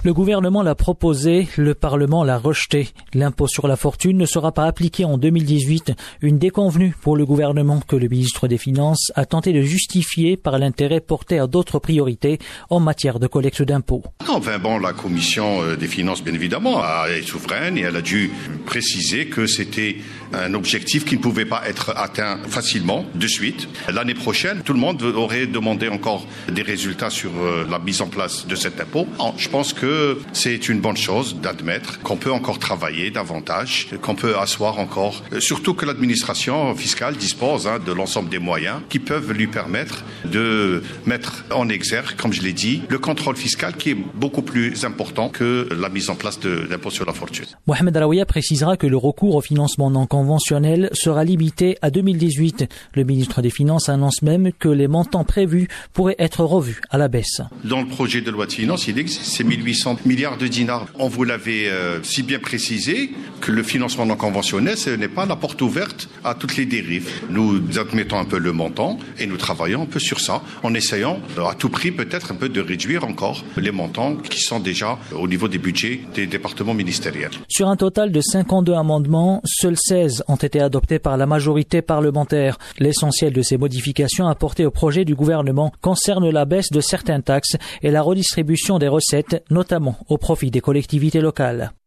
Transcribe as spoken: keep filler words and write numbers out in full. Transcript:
Le gouvernement l'a proposé, le Parlement l'a rejeté. L'impôt sur la fortune ne sera pas appliqué en deux mille dix-huit, une déconvenue pour le gouvernement que le ministre des Finances a tenté de justifier par l'intérêt porté à d'autres priorités en matière de collecte d'impôts. Enfin bon, la commission des finances, bien évidemment, est souveraine et elle a dû préciser que c'était un objectif qui ne pouvait pas être atteint facilement, de suite. L'année prochaine, tout le monde aurait demandé encore des résultats sur la mise en place de cet impôt. Je pense que c'est une bonne chose d'admettre qu'on peut encore travailler davantage, qu'on peut asseoir encore, surtout que l'administration fiscale dispose hein, de l'ensemble des moyens qui peuvent lui permettre de mettre en exergue, comme je l'ai dit, le contrôle fiscal qui est beaucoup plus important que la mise en place de l'impôt sur la fortune. Mohamed Alaouia précisera que le recours au financement non conventionnel sera limité à deux mille dix-huit. Le ministre des Finances annonce même que les montants prévus pourraient être revus à la baisse. Dans le projet de loi de finances, il existe ces mille huit cents milliards de dinars. On vous l'avait euh, si bien précisé que le financement non conventionnel, ce n'est pas la porte ouverte à toutes les dérives. Nous admettons un peu le montant et nous travaillons un peu sur ça, en essayant à tout prix peut-être un peu de réduire encore les montants qui sont déjà au niveau des budgets des départements ministériels. Sur un total de cinquante-deux amendements, seuls seize ont été adoptés par la majorité parlementaire. L'essentiel de ces modifications apportées au projet du gouvernement concerne la baisse de certaines taxes et la redistribution des recettes, notamment au profit des collectivités locales.